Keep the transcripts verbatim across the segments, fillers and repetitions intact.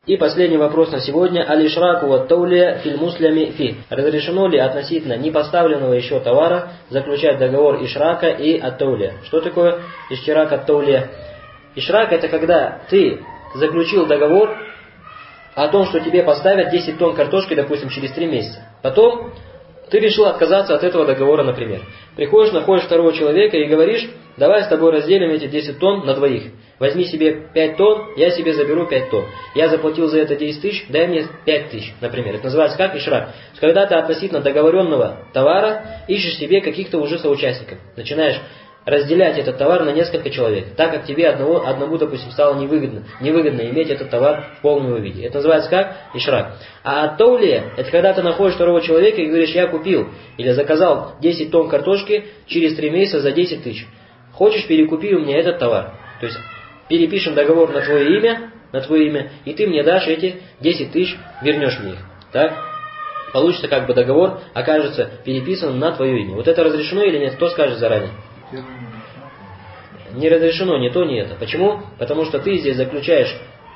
И последний вопрос на сегодня. Аль-ишраку ва таулия филь муслями фи. Разрешено ли относительно непоставленного еще товара заключать договор ишрака и ат-таулия? Что такое ишрак ат-таулия? Ишрак — это когда ты заключил договор о том, что тебе поставят десять тонн картошки, допустим, через три месяца. Потом ты решил отказаться от этого договора, например. Приходишь, находишь второго человека и говоришь: давай с тобой разделим эти десять тонн на двоих. Возьми себе пять тонн, я себе заберу пять тонн. Я заплатил за это десять тысяч, дай мне пять тысяч, например. Это называется как ишрак. Когда ты относительно договоренного товара ищешь себе каких-то уже соучастников. Начинаешь разделять этот товар на несколько человек, так как тебе одного, одному, допустим, стало невыгодно, невыгодно иметь этот товар в полном его виде. Это называется как ишрак. А ат-таулия — это когда ты находишь второго человека и говоришь: я купил или заказал десять тонн картошки через три месяца за десять тысяч. Хочешь, перекупи у меня этот товар. То есть перепишем договор на твое имя, на твое имя, и ты мне дашь эти десять тысяч, вернешь мне их. Так? Получится как бы договор, окажется переписан на твое имя. Вот это разрешено или нет? Кто скажет заранее? Не разрешено ни то, ни это. Почему? Потому что ты здесь заключаешь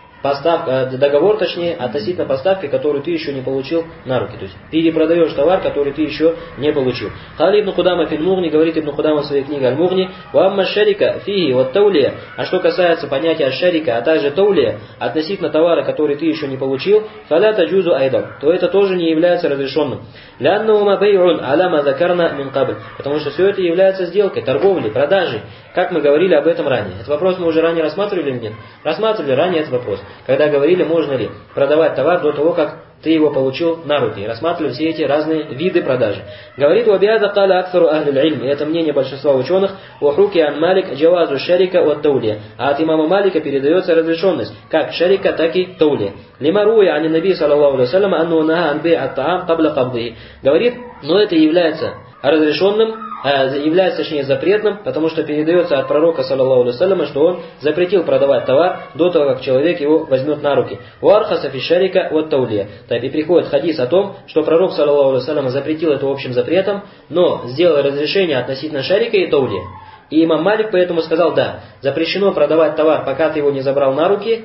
постав, договор, точнее, относительно поставки, которую ты еще не получил на руки. То есть перепродаешь товар, который ты еще не получил. Хали ибн Кудама филь Мугни, говорит ибн Кудама в своей книге Аль-Мугни: «Вамма шарика фиги вот таулия». А что касается понятия шарика, а также таулия, относительно товара, который ты еще не получил, фаля таджузу айдан, то это тоже не является разрешенным. Ляннаума бей'ун аляма закарна мин кабл. Потому что все это является сделкой, торговлей, продажей. Как мы говорили об этом ранее. Этот вопрос мы уже ранее рассматривали или нет? Рассматривали ранее этот вопрос. Когда говорили, можно ли продавать товар до того, как ты его получил на руки. И рассматривали все эти разные виды продажи. Говорит: «Вабиада каля акфару ахлил ильм». Это мнение большинства ученых. «Вахруки ан малик джавазу шарика от таулия». А от имама Малика передается разрешенность, как шарика, так и таулия. «Лима руи ани наби саллаллаху алейхи вассалям анну наха ан бей ат таам кабля кабдихи». Говорит, но это является разрешенным, является, точнее, запретным, потому что передается от пророка, саллаллаху алейхи вассаляма, что он запретил продавать товар до того, как человек его возьмет на руки. «Уархаса фи шарика вот таулия». И приходит хадис о том, что пророк, саллаллаху алейхи вассаляма, запретил это общим запретом, но сделал разрешение относительно шарика и таулия. И имам Малик поэтому сказал: да, запрещено продавать товар, пока ты его не забрал на руки,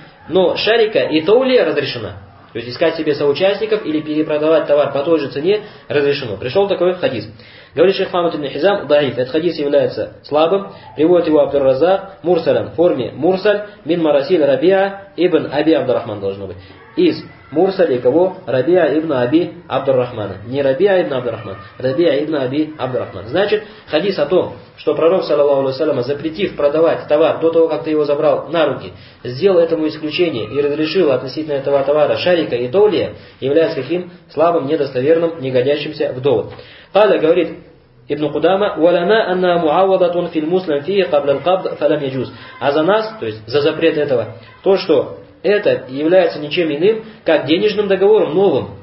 но шарика и таулия разрешена. То есть искать себе соучастников или перепродавать товар по той же цене разрешено. Пришел такой хадис. Говорит шейх Мухаммад ибн Хизам: даиф. Этот хадис является слабым. Приводит его Абдур-Раззак мурсалям в форме мурсаль мин марасиль Рабиа ибн Аби Абдуррахман должно быть. Из мурсали кого? Рабиа ибн Аби Абдуррахмана. Не Рабиа ибн Абдуррахман, Рабиа ибн Аби Абдуррахман. Значит, хадис о том, что пророк, саллаллаху алейхи вассалям, запретив продавать товар до того, как ты его забрал на руки, сделал этому исключение и разрешил относительно этого товара шарика и таулия, является каким? Слабым, недостоверным, не годящимся в довод. Каля, говорит Ибн Кудама: «Валяна анна муавадатун фил муслим фи кабля аль-кабд фалам яджуз». А за нас, то есть за запрет этого, то, что это является ничем иным, как денежным договором новым,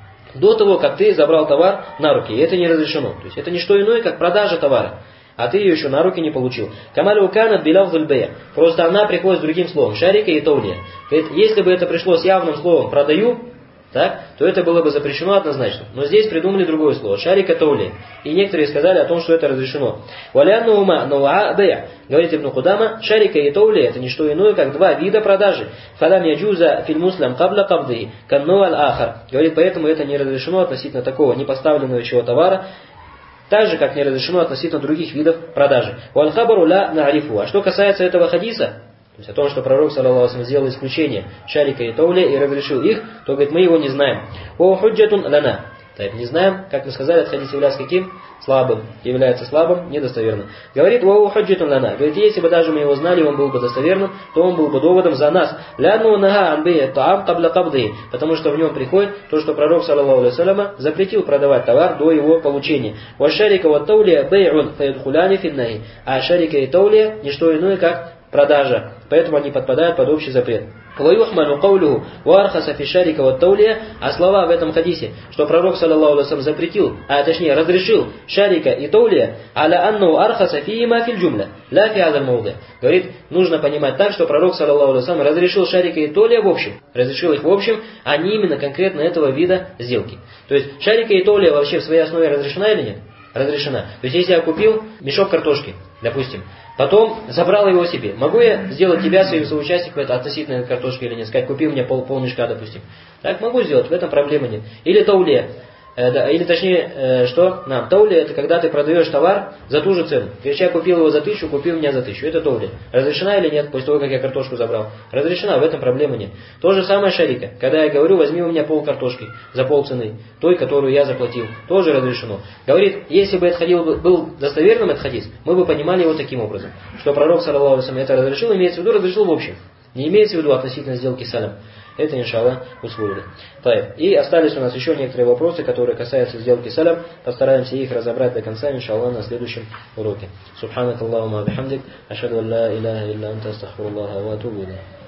до того, как ты забрал товар на руки. И это не разрешено. То есть это не что иное, как продажа товара, а ты ее еще на руки не получил. Камалю канат билавзуль бэя. Просто она приходит с другим словом, шарика и таулия. Если бы это пришло с явным словом «продаю», так, то это было бы запрещено однозначно. Но здесь придумали другое слово, шарика таулия. И некоторые сказали о том, что это разрешено. Валяннаума науа бэя. Говорит Ибн Кудама: шарика и таулия — это не что иное, как два вида продажи. Фалам яджуза филь муслям кабла кабдихи канну аль-ахар. Говорит, поэтому это не разрешено относительно такого непоставленного чего товара, так же, как не разрешено относительно других видов продажи. Валь-хабару ла на'рифу. А что касается этого хадиса, то есть о том, что пророк, саллаллаху алейхи ва саллям, сделал исключение шарика и таулия и разрешил их, то, говорит, мы его не знаем. О худжатун лана. Так, не знаем, как мы сказали, этот хадис является каким? Слабым. Является слабым, недостоверным. Говорит: «Ва худжатун лана». Говорит, если бы даже мы его знали, он был бы достоверным, то он был бы доводом за нас. Лянну наха ан бей таам кабля кабдихи. Потому что в нем приходит то, что пророк, саллаллаху алейхи ва саллям, запретил продавать товар до его получения. Ва шарика ва таулия бей'ун фаядхуляни финнахи. А шарика и таулия не что иное, как продажа. Поэтому они подпадают под общий запрет. وَيُحْمَلُ قَوْلُهُ وَأَرْخَسَ فِي الشَّرِكَ وَالتَّوْلِيَ. А слова в этом хадисе, что пророк, саллаллаху алейхи ва саллям, запретил, а точнее разрешил шарика и таулия, аля анну архаса фиима фил джумля, ла фи хазаль мауди. Говорит, нужно понимать так, что пророк, саллаллаху алейхи ва саллям, разрешил шарика и таулия в общем. Разрешил их в общем, а не именно конкретно этого вида сделки. То есть шарика и таулия вообще в своей основе разрешена или нет? Разрешена. То есть если я купил мешок картошки, допустим, потом забрал его себе. Могу я сделать тебя своим соучастником относительно этой картошки или нет? Сказать, купи у меня пол, пол мешка, допустим. Так могу сделать, в этом проблемы нет. Или тауле. Или точнее, что? Нам, тауле это когда ты продаешь товар за ту же цену. Если я купил его за тысячу, купил меня за тысячу. Это тауле. Разрешена или нет, после того, как я картошку забрал? Разрешена, в этом проблемы нет. То же самое шарика. Когда я говорю, возьми у меня пол картошки за пол цены, той, которую я заплатил. Тоже разрешено. Говорит, если бы этот хадис был достоверным, этот хадис, мы бы понимали его таким образом. Что пророк, саллаллаху алейхи ва саллям, это разрешил, имеется в виду, разрешил в общем. Не имеется в виду относительно сделки салям. Это, иншаллах, усвоили. И остались у нас еще некоторые вопросы, которые касаются сделки салям. Постараемся их разобрать до конца, иншаллах, на следующем уроке. Субханак Аллахума бихамдик. Ашхаду ан ла иляха илля анта астагфируллаха ва атубу илейх.